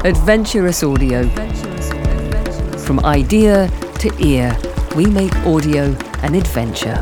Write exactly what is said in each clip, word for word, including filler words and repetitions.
Adventurous Audio. From idea to ear, we make audio an adventure.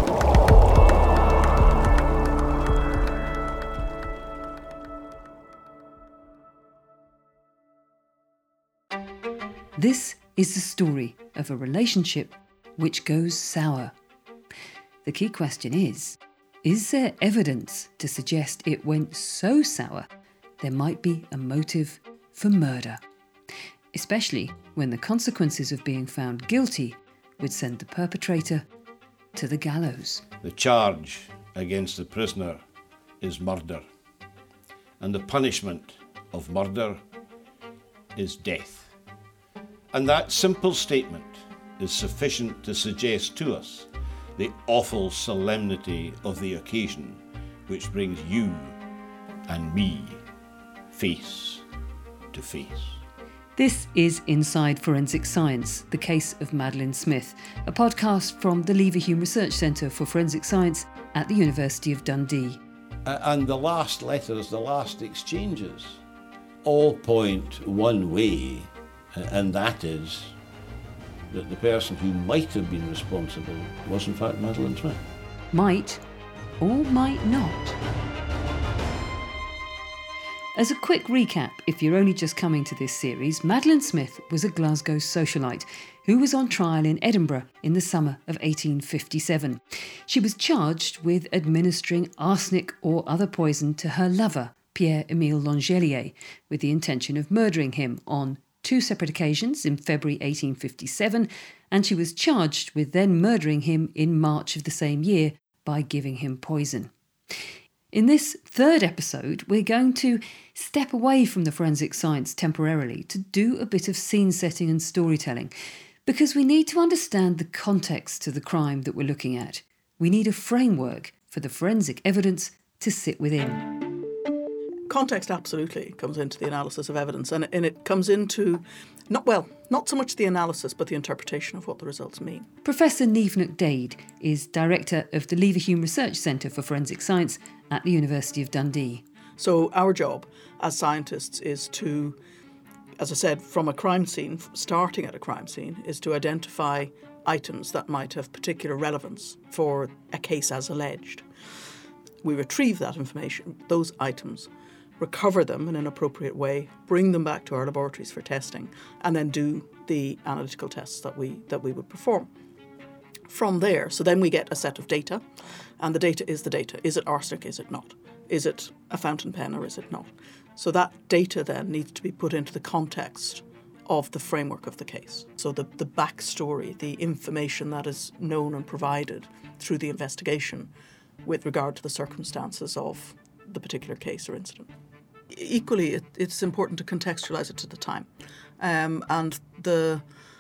This is the story of a relationship which goes sour. The key question is, is there evidence to suggest it went so sour there might be a motive for murder? Especially when the consequences of being found guilty would send the perpetrator to the gallows. The charge against the prisoner is murder, and the punishment of murder is death. And that simple statement is sufficient to suggest to us the awful solemnity of the occasion which brings you and me face to face. This is Inside Forensic Science, the case of Madeleine Smith, a podcast from the Leverhulme Research Centre for Forensic Science at the University of Dundee. Uh, and the last letters, the last exchanges, all point one way, uh, and that is that the person who might have been responsible was in fact Madeleine Smith. Might or might not. As a quick recap, if you're only just coming to this series, Madeleine Smith was a Glasgow socialite who was on trial in Edinburgh in the summer of eighteen fifty-seven. She was charged with administering arsenic or other poison to her lover, Pierre-Emile Langelier, with the intention of murdering him on two separate occasions in February eighteen fifty-seven, and she was charged with then murdering him in March of the same year by giving him poison. In this third episode, we're going to step away from the forensic science temporarily to do a bit of scene setting and storytelling, because we need to understand the context to the crime that we're looking at. We need a framework for the forensic evidence to sit within. Context absolutely comes into the analysis of evidence, and, and it comes into, not well, not so much the analysis, but the interpretation of what the results mean. Professor Niamh Nic Daid is Director of the Leverhulme Research Centre for Forensic Science at the University of Dundee. So our job as scientists is to, as I said, from a crime scene, starting at a crime scene, is to identify items that might have particular relevance for a case as alleged. We retrieve that information, those items, recover them in an appropriate way, bring them back to our laboratories for testing, and then do the analytical tests that we that we would perform. From there, so then we get a set of data, and the data is the data. Is it arsenic? Is it not? Is it a fountain pen or is it not? So that data then needs to be put into the context of the framework of the case. So the, the backstory, the information that is known and provided through the investigation with regard to the circumstances of the particular case or incident. Equally, it, it's important to contextualise it to the time. Um, and the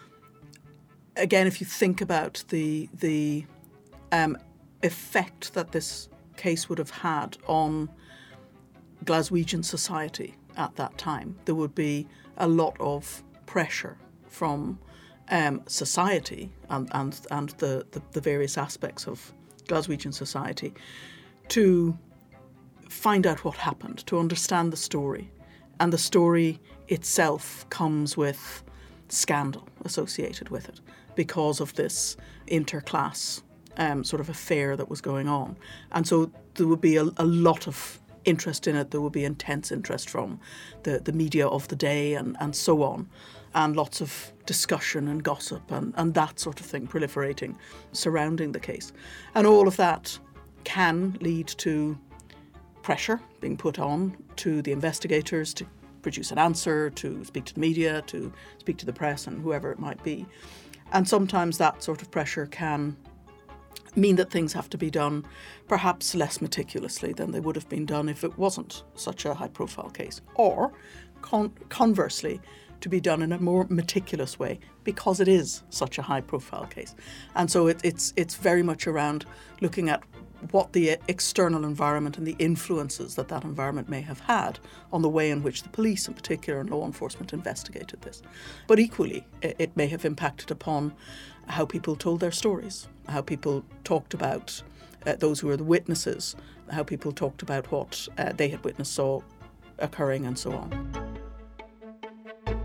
again, if you think about the the um, effect that this case would have had on Glaswegian society at that time, there would be a lot of pressure from um, society and and, and the, the, the various aspects of Glaswegian society to find out what happened, to understand the story. And the story itself comes with scandal associated with it because of this interclass um, sort of affair that was going on. And so there would be a, a lot of interest in it. There would be intense interest from the, the media of the day and, and so on, and lots of discussion and gossip and, and that sort of thing proliferating surrounding the case. And all of that can lead to pressure being put on to the investigators to produce an answer, to speak to the media, to speak to the press and whoever it might be. And sometimes that sort of pressure can mean that things have to be done perhaps less meticulously than they would have been done if it wasn't such a high-profile case. Or, con- conversely, to be done in a more meticulous way because it is such a high-profile case. And so it, it's it's very much around looking at what the external environment and the influences that that environment may have had on the way in which the police in particular and law enforcement investigated this. But equally, it may have impacted upon how people told their stories, how people talked about uh, those who were the witnesses, how people talked about what uh, they had witnessed, saw occurring and so on.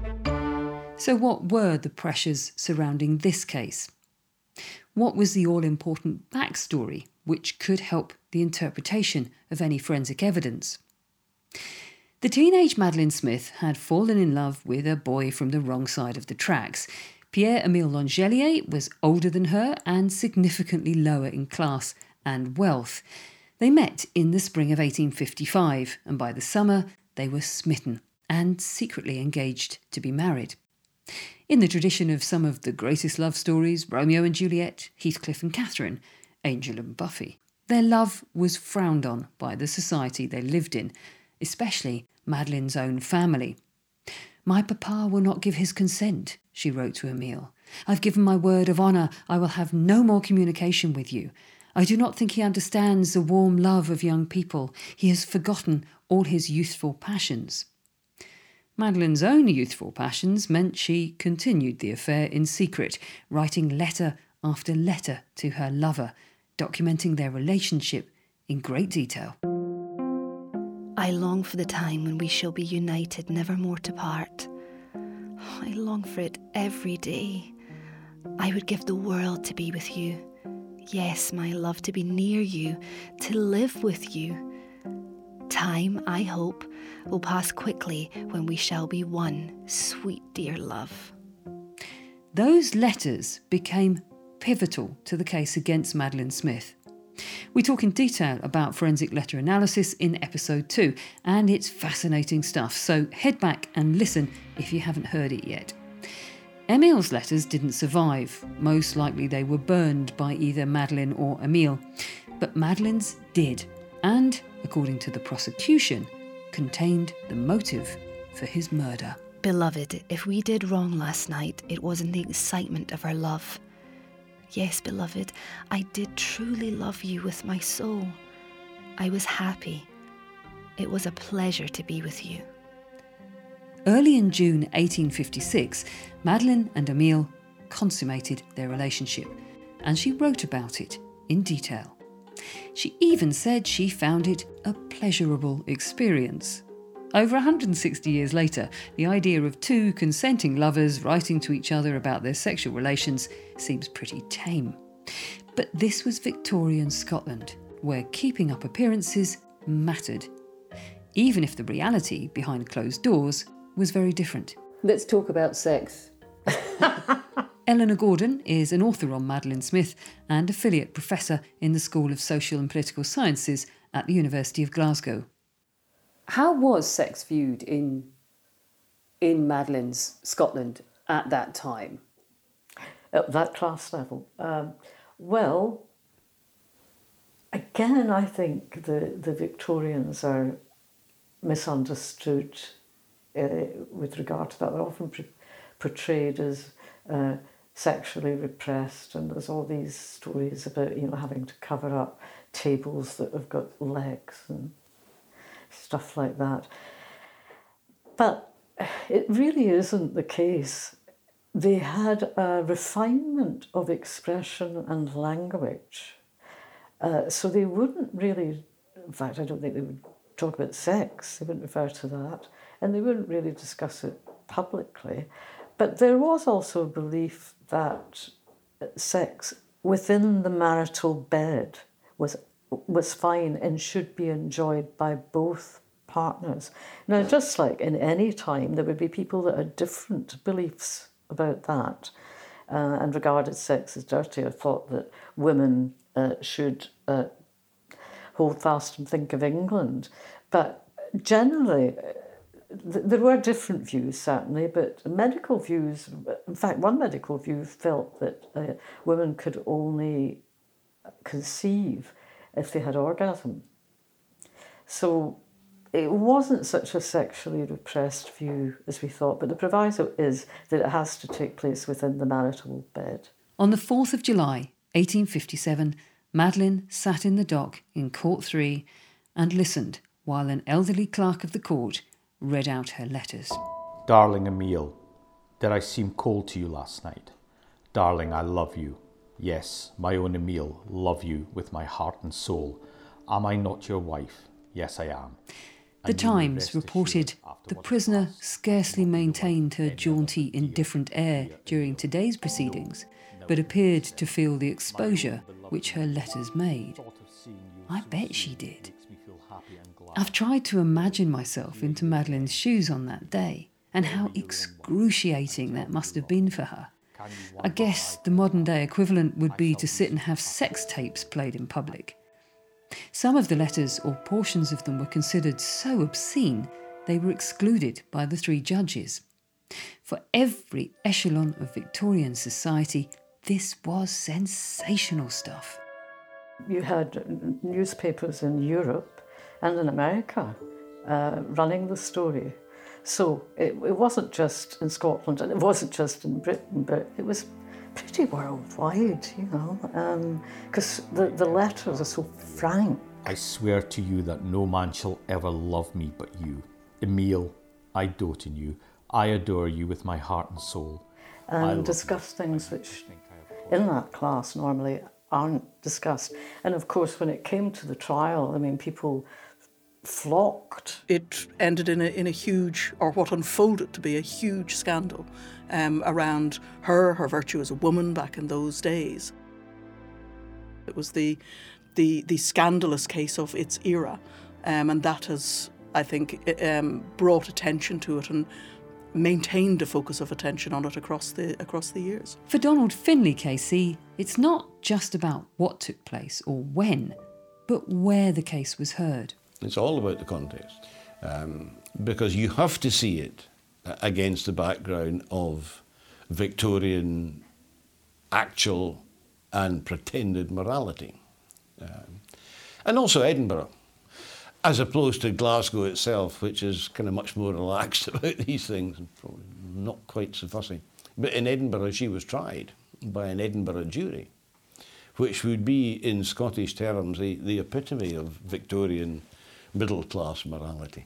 So what were the pressures surrounding this case? What was the all-important backstory which could help the interpretation of any forensic evidence? The teenage Madeleine Smith had fallen in love with a boy from the wrong side of the tracks. Pierre-Emile Langelier was older than her and significantly lower in class and wealth. They met in the spring of eighteen fifty-five, and by the summer they were smitten and secretly engaged to be married. In the tradition of some of the greatest love stories, Romeo and Juliet, Heathcliff and Catherine, Angel and Buffy, their love was frowned on by the society they lived in, especially Madeleine's own family. "My papa will not give his consent," she wrote to Emile. "I've given my word of honour I will have no more communication with you. I do not think he understands the warm love of young people. He has forgotten all his youthful passions." Madeleine's own youthful passions meant she continued the affair in secret, writing letter after letter to her lover, documenting their relationship in great detail. I long for the time when we shall be united, never more to part. I long for it every day. I would give the world to be with you. Yes, my love, to be near you, to live with you. Time, I hope, will pass quickly when we shall be one, sweet dear love. Those letters became pivotal to the case against Madeleine Smith. We talk in detail about forensic letter analysis in episode two, and it's fascinating stuff, so head back and listen if you haven't heard it yet. Emile's letters didn't survive. Most likely they were burned by either Madeleine or Emile. But Madeleine's did, and, according to the prosecution, contained the motive for his murder. Beloved, if we did wrong last night, it was in the excitement of our love. Yes, beloved, I did truly love you with my soul. I was happy. It was a pleasure to be with you. Early in June eighteen fifty-six, Madeleine and Emile consummated their relationship, and she wrote about it in detail. She even said she found it a pleasurable experience. Over one hundred sixty years later, the idea of two consenting lovers writing to each other about their sexual relations seems pretty tame. But this was Victorian Scotland, where keeping up appearances mattered, even if the reality behind closed doors was very different. Let's talk about sex. Eleanor Gordon is an author on Madeleine Smith and affiliate professor in the School of Social and Political Sciences at the University of Glasgow. How was sex viewed in in Madeleine's Scotland at that time? At that class level? Um, well, again, I think the, the Victorians are misunderstood uh, with regard to that. They're often pre- portrayed as uh, sexually repressed, and there's all these stories about, you know, having to cover up tables that have got legs and stuff like that. But it really isn't the case. They had a refinement of expression and language. Uh, so they wouldn't really, in fact, I don't think they would talk about sex, they wouldn't refer to that, and they wouldn't really discuss it publicly. But there was also a belief that sex within the marital bed was was fine and should be enjoyed by both partners. Now, just like in any time, there would be people that had different beliefs about that uh, and regarded sex as dirty, or thought that women uh, should uh, hold fast and think of England. But generally, th- there were different views, certainly, but medical views, in fact, one medical view felt that uh, women could only conceive if they had orgasm. So it wasn't such a sexually repressed view as we thought, but the proviso is that it has to take place within the marital bed. On the fourth of July, eighteen fifty-seven, Madeleine sat in the dock in Court three and listened while an elderly clerk of the court read out her letters. Darling Emile, did I seem cold to you last night? Darling, I love you. Yes, my own Emile, love you with my heart and soul. Am I not your wife? Yes, I am. The Times reported the prisoner scarcely maintained her jaunty, indifferent air during today's proceedings, but appeared to feel the exposure which her letters made. I bet she did. I've tried to imagine myself into Madeline's shoes on that day, and how excruciating that must have been for her. I guess the modern day equivalent would be to sit and have sex tapes played in public. Some of the letters, or portions of them, were considered so obscene they were excluded by the three judges. For every echelon of Victorian society, this was sensational stuff. You had newspapers in Europe and in America uh, running the story. So it, it wasn't just in Scotland and it wasn't just in Britain, but it was pretty worldwide, you know, because um, the, the letters are so frank. I swear to you that no man shall ever love me but you. Emile, I dote in you. I adore you with my heart and soul. And discuss things which in that class normally aren't discussed. And of course, when it came to the trial, I mean, people flocked. It ended in a, in a huge, or what unfolded to be a huge scandal um, around her, her virtue as a woman back in those days. It was the the, the scandalous case of its era, um, and that has, I think, um, brought attention to it and maintained a focus of attention on it across the across the years. For Donald Finlay, K C, it's not just about what took place or when, but where the case was heard. It's all about the context, um, because you have to see it against the background of Victorian actual and pretended morality. Um, and also Edinburgh, as opposed to Glasgow itself, which is kind of much more relaxed about these things, and probably not quite so fussy. But in Edinburgh, she was tried by an Edinburgh jury, which would be, in Scottish terms, the, the epitome of Victorian middle-class morality.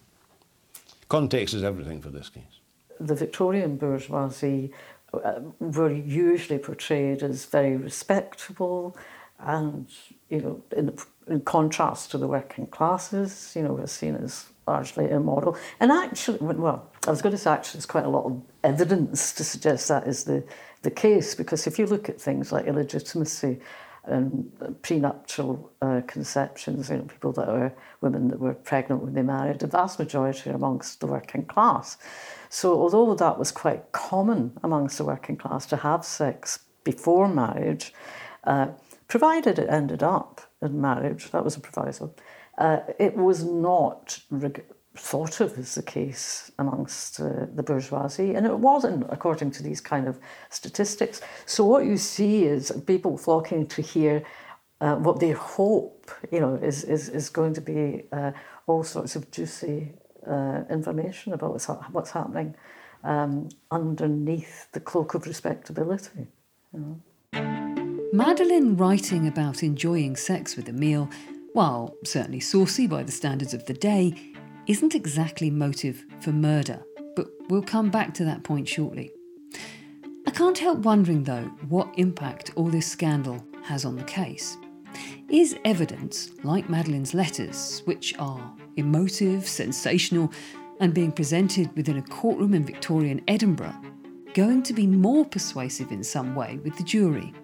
Context is everything for this case. The Victorian bourgeoisie uh, were usually portrayed as very respectable and, you know, in, in contrast to the working classes, you know, were seen as largely immoral. And actually, well, I was going to say actually there's quite a lot of evidence to suggest that is the, the case, because if you look at things like illegitimacy and prenuptial uh, conceptions, you know, people that were, women that were pregnant when they married, the vast majority are amongst the working class. So although that was quite common amongst the working class to have sex before marriage, uh, provided it ended up in marriage, that was a proviso, uh, it was not reg- thought of as the case amongst uh, the bourgeoisie, and it wasn't according to these kind of statistics. So what you see is people flocking to hear uh, what they hope, you know, is is, is going to be uh, all sorts of juicy uh, information about what's, ha- what's happening um, underneath the cloak of respectability, you know. Madeline writing about enjoying sex with Emile, while certainly saucy by the standards of the day, isn't exactly motive for murder, but we'll come back to that point shortly. I can't help wondering, though, what impact all this scandal has on the case. Is evidence, like Madeline's letters, which are emotive, sensational, and being presented within a courtroom in Victorian Edinburgh, going to be more persuasive in some way with the jury?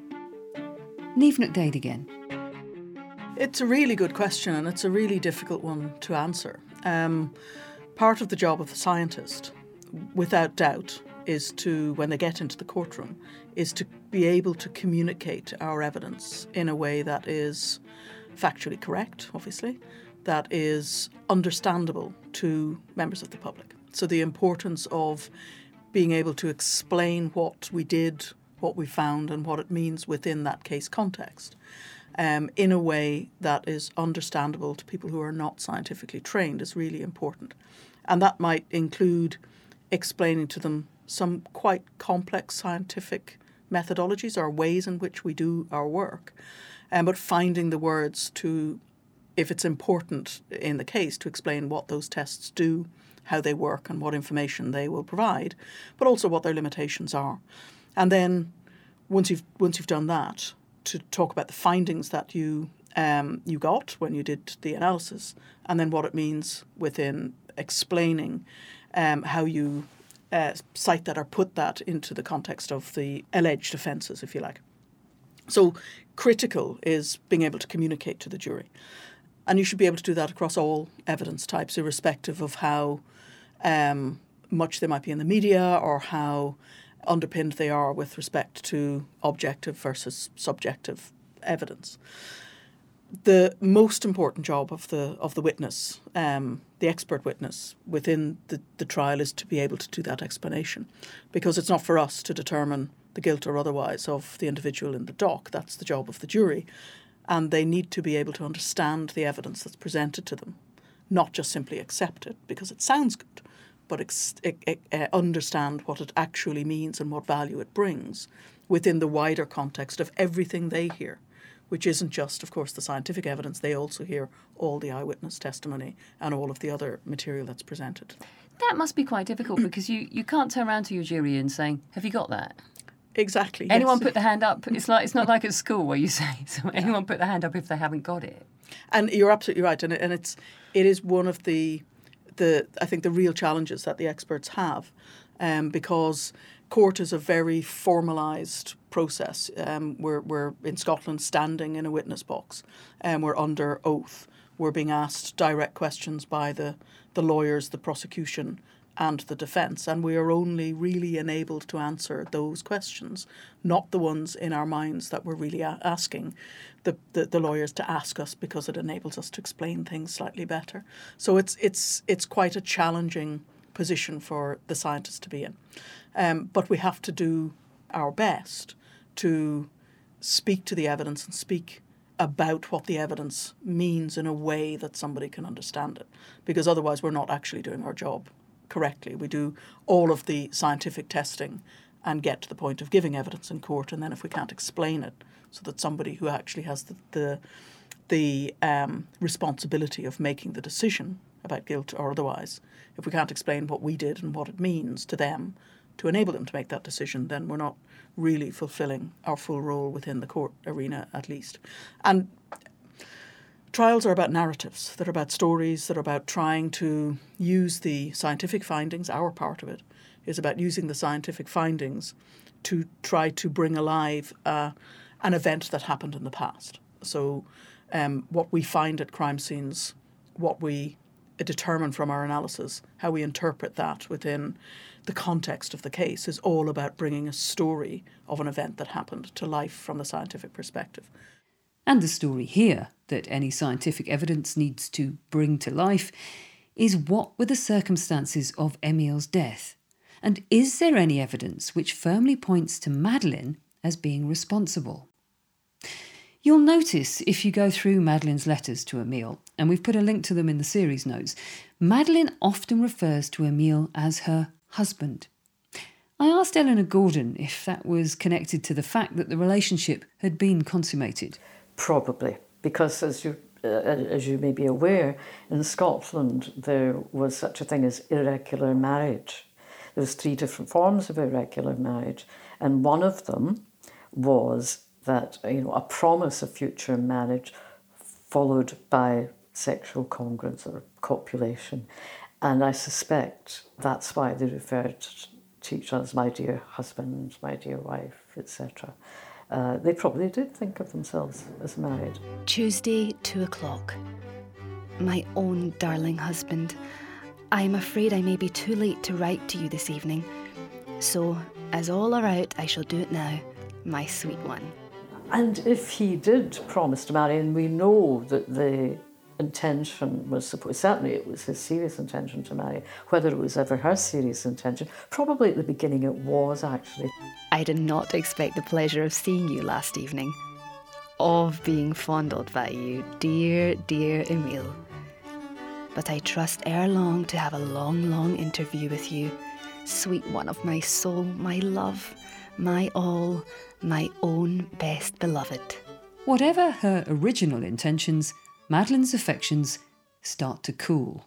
Niamh McDade again. It's a really good question, and it's a really difficult one to answer. Um, part of the job of the scientist, without doubt, is to, when they get into the courtroom, is to be able to communicate our evidence in a way that is factually correct, obviously, that is understandable to members of the public. So the importance of being able to explain what we did, what we found, and what it means within that case context, um, in a way that is understandable to people who are not scientifically trained is really important. And that might include explaining to them some quite complex scientific methodologies or ways in which we do our work, um, but finding the words to, if it's important in the case, to explain what those tests do, how they work, and what information they will provide, but also what their limitations are. And then once you've once you've done that, to talk about the findings that you um, you got when you did the analysis, and then what it means within explaining um, how you uh, cite that or put that into the context of the alleged offences, if you like. So critical is being able to communicate to the jury. And you should be able to do that across all evidence types, irrespective of how um, much they might be in the media or how underpinned they are with respect to objective versus subjective evidence. The most important job of the of the witness, um, the expert witness within the, the trial, is to be able to do that explanation, because it's not for us to determine the guilt or otherwise of the individual in the dock. That's the job of the jury. And they need to be able to understand the evidence that's presented to them, not just simply accept it because it sounds good, but ex- uh, understand what it actually means and what value it brings within the wider context of everything they hear, which isn't just, of course, the scientific evidence. They also hear all the eyewitness testimony and all of the other material that's presented. That must be quite difficult because you, you can't turn around to your jury and say, have you got that? Exactly. Anyone yes. put the hand up? It's like it's not like at school where you say, so anyone put the hand up if they haven't got it. And you're absolutely right. And, it, and it's it is one of the the I think the real challenges that the experts have, um, because court is a very formalised process. Um, we're we're in Scotland standing in a witness box, and um, we're under oath. We're being asked direct questions by the the lawyers, the prosecution, and the defence, and we are only really enabled to answer those questions, not the ones in our minds that we're really a- asking the, the, the lawyers to ask us, because it enables us to explain things slightly better. So it's it's it's quite a challenging position for the scientists to be in. Um, but we have to do our best to speak to the evidence and speak about what the evidence means in a way that somebody can understand it, because otherwise we're not actually doing our job correctly. We do all of the scientific testing and get to the point of giving evidence in court, and then if we can't explain it so that somebody who actually has the the, the um, responsibility of making the decision about guilt or otherwise, if we can't explain what we did and what it means to them to enable them to make that decision, then we're not really fulfilling our full role within the court arena, at least. And trials are about narratives. They're about stories. They're about trying to use the scientific findings. Our part of it is about using the scientific findings to try to bring alive uh, an event that happened in the past. So um, what we find at crime scenes, what we determine from our analysis, how we interpret that within the context of the case, is all about bringing a story of an event that happened to life from the scientific perspective. And the story here that any scientific evidence needs to bring to life is, what were the circumstances of Emil's death? And is there any evidence which firmly points to Madeleine as being responsible? You'll notice if you go through Madeleine's letters to Emile, and we've put a link to them in the series notes, Madeleine often refers to Emile as her husband. I asked Eleanor Gordon if that was connected to the fact that the relationship had been consummated. Probably, because as you uh, as you may be aware, in Scotland there was such a thing as irregular marriage. There was three different forms of irregular marriage, and one of them was that, you know, a promise of future marriage followed by sexual congruence or copulation. And I suspect that's why they referred to each other as my dear husband, my dear wife, et cetera. Uh, they probably did think of themselves as married. Tuesday, two o'clock. My own darling husband, I'm afraid I may be too late to write to you this evening. So, as all are out, I shall do it now, my sweet one. And if he did promise to marry, and we know that the intention was supposed, certainly it was his serious intention to marry, whether it was ever her serious intention, probably at the beginning it was actually. I did not expect the pleasure of seeing you last evening, of being fondled by you, dear, dear Emile. But I trust ere long to have a long, long interview with you, sweet one of my soul, my love, my all, my own best beloved. Whatever her original intentions, Madeleine's affections start to cool.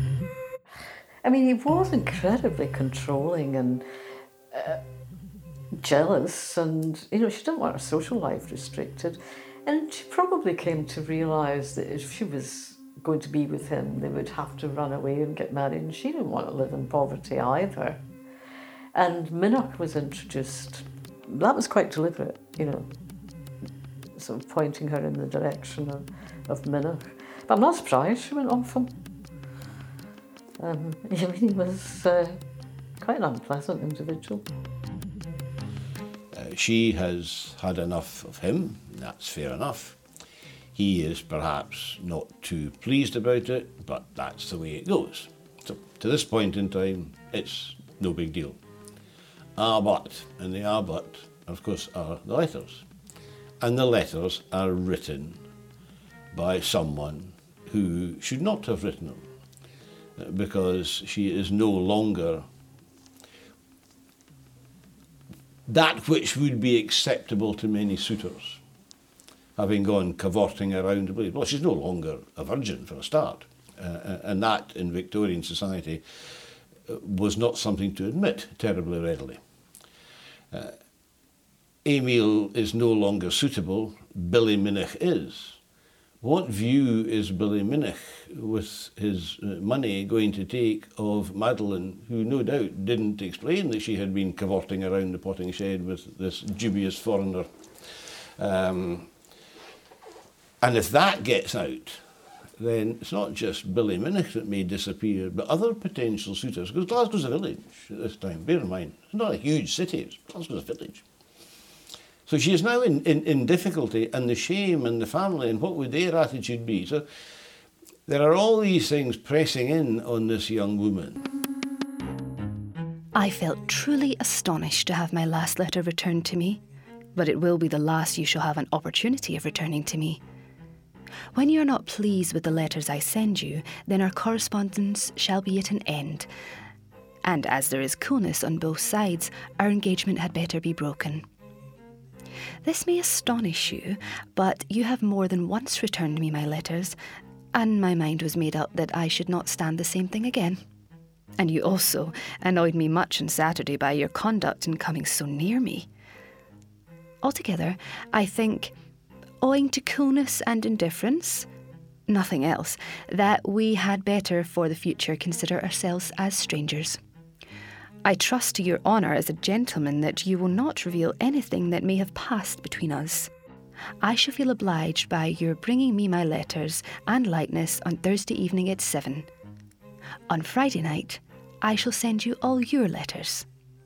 I mean, he was incredibly controlling and uh, jealous, and, you know, she didn't want her social life restricted. And she probably came to realise that if she was going to be with him, they would have to run away and get married, and she didn't want to live in poverty either. And Minnoch was introduced. That was quite deliberate, you know, sort of pointing her in the direction of, of Minnoch. But I'm not surprised she went off him. Um, I mean, he was uh, quite an unpleasant individual. Uh, she has had enough of him, that's fair enough. He is perhaps not too pleased about it, but that's the way it goes. So to this point in time, it's no big deal. Ah, but, and the ah, but, of course, are the letters. And the letters are written by someone who should not have written them, because she is no longer that which would be acceptable to many suitors, having gone cavorting around the place. Well, she's no longer a virgin, for a start, uh, and that in Victorian society was not something to admit terribly readily. Uh, Emil is no longer suitable, Billy Minnoch is. What view is Billy Minnoch, with his uh, money, going to take of Madeline, who no doubt didn't explain that she had been cavorting around the potting shed with this dubious foreigner? Um, and if that gets out, then it's not just Billy Minnoch that may disappear, but other potential suitors, because Glasgow's a village at this time, bear in mind. It's not a huge city, it's Glasgow's a village. So she is now in, in, in difficulty, and the shame and the family, and what would their attitude be? So there are all these things pressing in on this young woman. I felt truly astonished to have my last letter returned to me, but it will be the last you shall have an opportunity of returning to me. When you are not pleased with the letters I send you, then our correspondence shall be at an end. And as there is coolness on both sides, our engagement had better be broken. This may astonish you, but you have more than once returned me my letters, and my mind was made up that I should not stand the same thing again. And you also annoyed me much on Saturday by your conduct in coming so near me. Altogether, I think, owing to coolness and indifference, nothing else, that we had better for the future consider ourselves as strangers. I trust to your honour as a gentleman that you will not reveal anything that may have passed between us. I shall feel obliged by your bringing me my letters and likeness on Thursday evening at seven. On Friday night, I shall send you all your letters.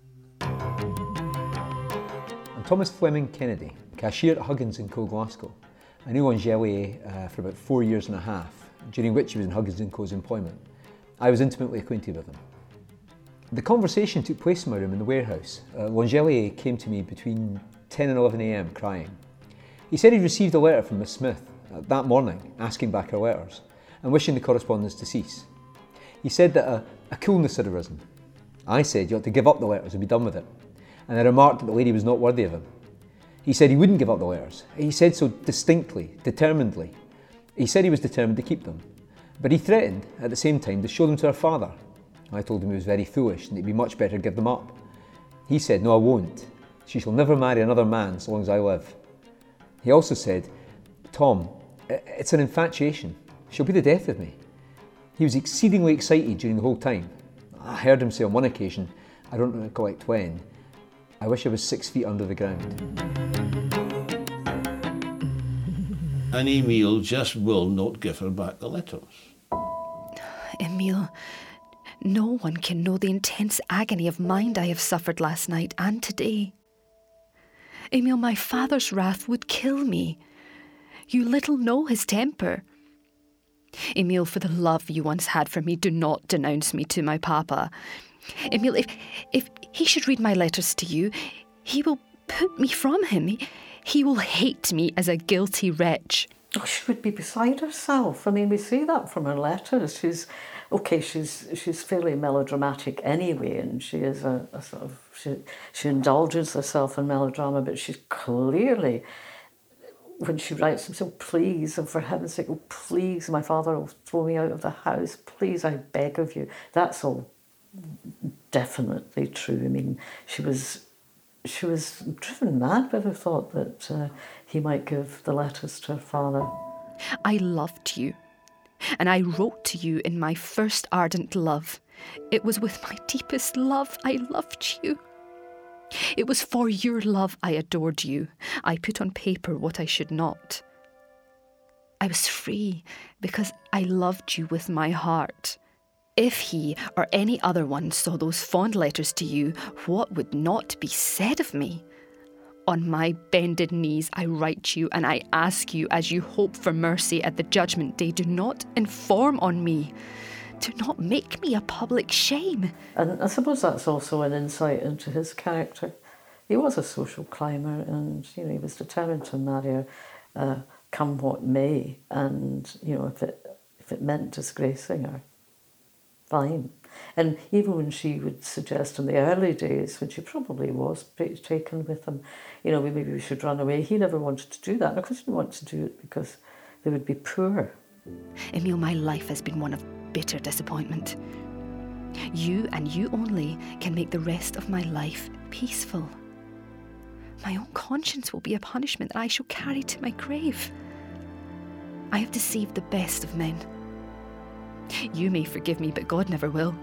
I'm Thomas Fleming Kennedy, cashier at Huggins and Co Glasgow. I knew Angelier uh, for about four years and a half, during which he was in Huggins and Co.'s employment. I was intimately acquainted with him. The conversation took place in my room in the warehouse. Uh, Angelier came to me between ten and eleven a m crying. He said he'd received a letter from Miss Smith uh, that morning, asking back her letters and wishing the correspondence to cease. He said that a, a coolness had arisen. I said you ought to give up the letters and be done with it, and I remarked that the lady was not worthy of him. He said he wouldn't give up the letters. He said so distinctly, determinedly. He said he was determined to keep them, but he threatened at the same time to show them to her father. I told him he was very foolish and it'd be much better to give them up. He said, no, I won't. She shall never marry another man so long as I live. He also said, Tom, it's an infatuation. She'll be the death of me. He was exceedingly excited during the whole time. I heard him say on one occasion, I don't recollect when, I wish I was six feet under the ground. And Emil just will not give her back the letters. Emil, no one can know the intense agony of mind I have suffered last night and today. Emil, my father's wrath would kill me. You little know his temper. Emil, for the love you once had for me, do not denounce me to my papa. Emil, if, if he should read my letters to you, he will put me from him. He, he will hate me as a guilty wretch. Oh, she would be beside herself. I mean, we see that from her letters. She's, okay, she's she's fairly melodramatic anyway, and she is a, a sort of, she, she indulges herself in melodrama, but she's clearly, when she writes him, so please, and for heaven's sake, oh, please, my father will throw me out of the house. Please, I beg of you. That's all definitely true. I mean, she was she was driven mad by the thought that uh, he might give the letters to her father. I loved you, and I wrote to you in my first ardent love. It was with my deepest love I loved you. It was for your love I adored you. I put on paper what I should not. I was free because I loved you with my heart. If he or any other one saw those fond letters to you, what would not be said of me? On my bended knees I write you, and I ask you, as you hope for mercy at the judgment day, do not inform on me. Do not make me a public shame. And I suppose that's also an insight into his character. He was a social climber, and you know he was determined to marry her, uh, come what may. And you know if it if it meant disgracing her, fine. And even when she would suggest in the early days, when she probably was pretty taken with him, you know maybe we should run away. He never wanted to do that. And of course, he didn't want to do it because they would be poor. Emile, my life has been one of bitter disappointment. You and you only can make the rest of my life peaceful. My own conscience will be a punishment that I shall carry to my grave. I have deceived the best of men. You may forgive me, but God never will.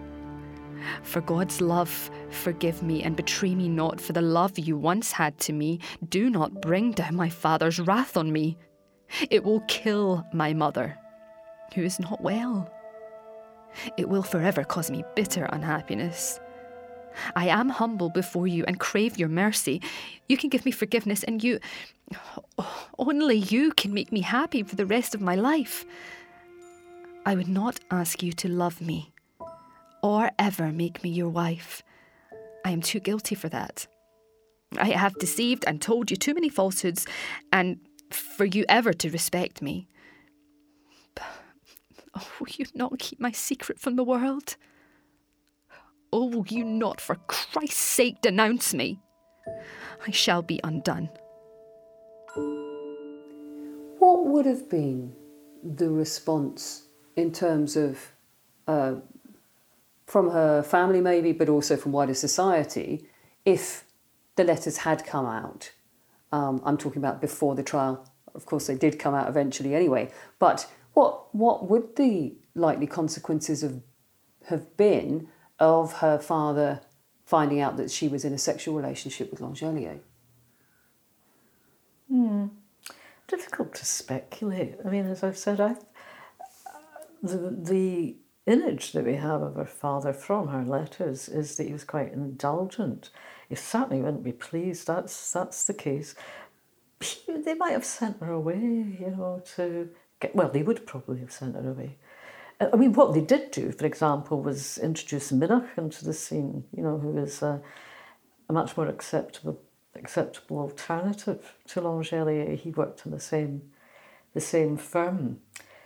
For God's love, forgive me and betray me not, for the love you once had to me. Do not bring down my father's wrath on me. It will kill my mother, who is not well. It will forever cause me bitter unhappiness. I am humble before you and crave your mercy. You can give me forgiveness, and you, only you can make me happy for the rest of my life. I would not ask you to love me or ever make me your wife. I am too guilty for that. I have deceived and told you too many falsehoods, and for you ever to respect me. Oh, will you not keep my secret from the world? Oh, will you not, for Christ's sake, denounce me? I shall be undone. What would have been the response in terms of, uh, from her family maybe, but also from wider society, if the letters had come out? Um, I'm talking about before the trial. Of course, they did come out eventually anyway. But what what would the likely consequences of have been of her father finding out that she was in a sexual relationship with Langelier? Hmm. Difficult to speculate. I mean, as I've said, I the the image that we have of her father from her letters is that he was quite indulgent. He certainly wouldn't be pleased. That's that's the case. They might have sent her away, you know, to get. Well, they would probably have sent her away. I mean, what they did do, for example, was introduce Minach into the scene. You know, who is a, a much more acceptable acceptable alternative to Langelier. He worked in the same the same firm.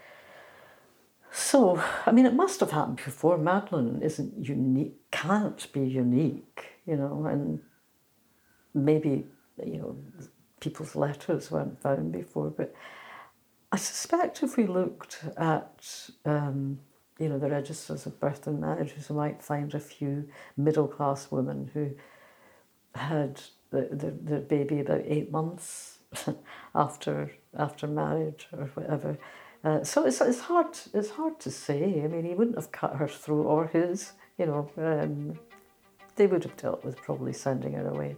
So, I mean, it must have happened before. Madeleine isn't unique, can't be unique, you know, and maybe, you know, people's letters weren't found before, but I suspect if we looked at, um, you know, the registers of birth and marriages, we might find a few middle-class women who had the, the, their baby about eight months after after marriage or whatever. Uh, so it's it's hard it's hard to say. I mean, he wouldn't have cut her throat or his. You know, um, they would have dealt with probably sending her away.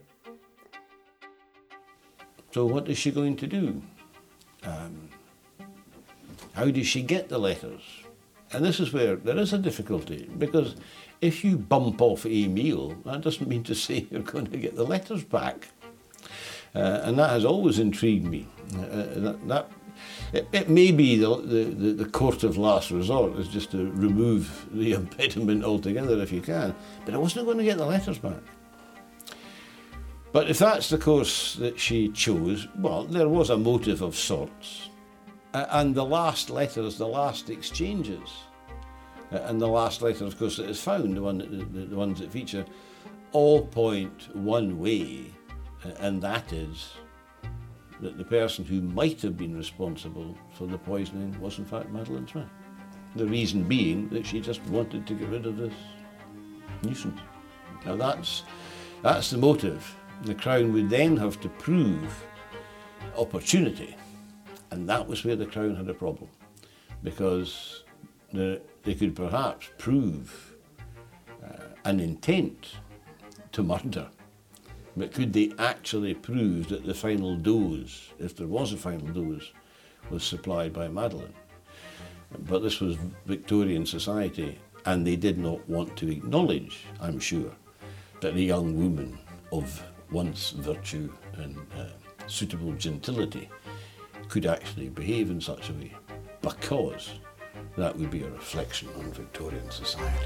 So what is she going to do? Um, how does she get the letters? And this is where there is a difficulty, because if you bump off Emile, that doesn't mean to say you're going to get the letters back. Uh, and that has always intrigued me. Uh, that, that it, it may be the, the, the court of last resort is just to remove the impediment altogether if you can, but I wasn't going to get the letters back. But if that's the course that she chose, well, there was a motive of sorts. Uh, and the last letters, the last exchanges, uh, and the last letter, of course, that is found, the, one that, the, the ones that feature, all point one way, uh, and that is that the person who might have been responsible for the poisoning was in fact Madeleine Smith. The reason being that she just wanted to get rid of this nuisance. Now that's, that's the motive. The Crown would then have to prove opportunity, and that was where the Crown had a problem, because the, they could perhaps prove uh, an intent to murder, but could they actually prove that the final dose, if there was a final dose, was supplied by Madeleine? But this was Victorian society, and they did not want to acknowledge, I'm sure, that a young woman of once virtue and uh, suitable gentility could actually behave in such a way, because that would be a reflection on Victorian society.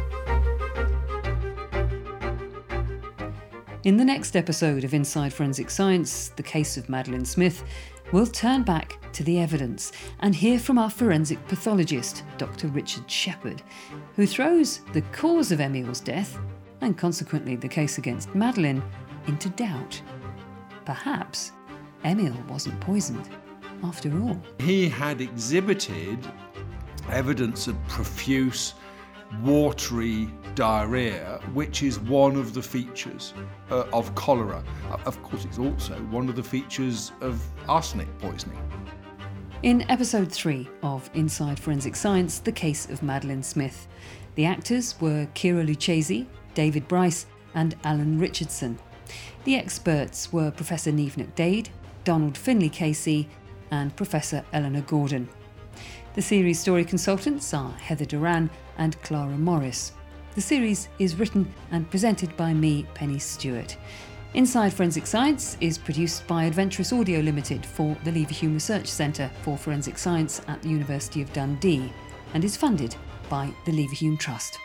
In the next episode of Inside Forensic Science, the case of Madeleine Smith, we'll turn back to the evidence and hear from our forensic pathologist, Doctor Richard Shepherd, who throws the cause of Emil's death, and consequently the case against Madeleine, into doubt. Perhaps Emil wasn't poisoned after all. He had exhibited evidence of profuse, watery diarrhea, which is one of the features uh, of cholera. Uh, of course, it's also one of the features of arsenic poisoning. In episode three of Inside Forensic Science, the case of Madeleine Smith, the actors were Kira Lucchesi, David Bryce and Alan Richardson. The experts were Professor Niamh Nic Daid, Donald Finlay Casey and Professor Eleanor Gordon. The series story consultants are Heather Duran and Clara Morris. The series is written and presented by me, Penny Stewart. Inside Forensic Science is produced by Adventurous Audio Limited for the Leverhulme Research Centre for Forensic Science at the University of Dundee and is funded by the Leverhulme Trust.